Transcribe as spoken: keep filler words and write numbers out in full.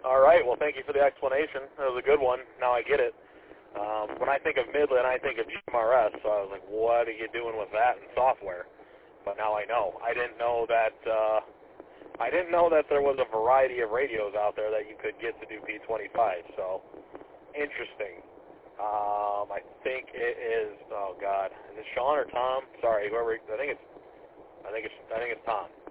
All right. Well, thank you for the explanation. That was a good one. Now I get it. Um, when I think of Midland, I think of G M R S, so I was like, what are you doing with that in software? But now I know. I didn't know that uh, I didn't know that there was a variety of radios out there that you could get to do P twenty-five, so interesting. Um, I think it is, oh God, is it Sean or Tom? Sorry, whoever, I think it's, I think it's, I think it's Tom.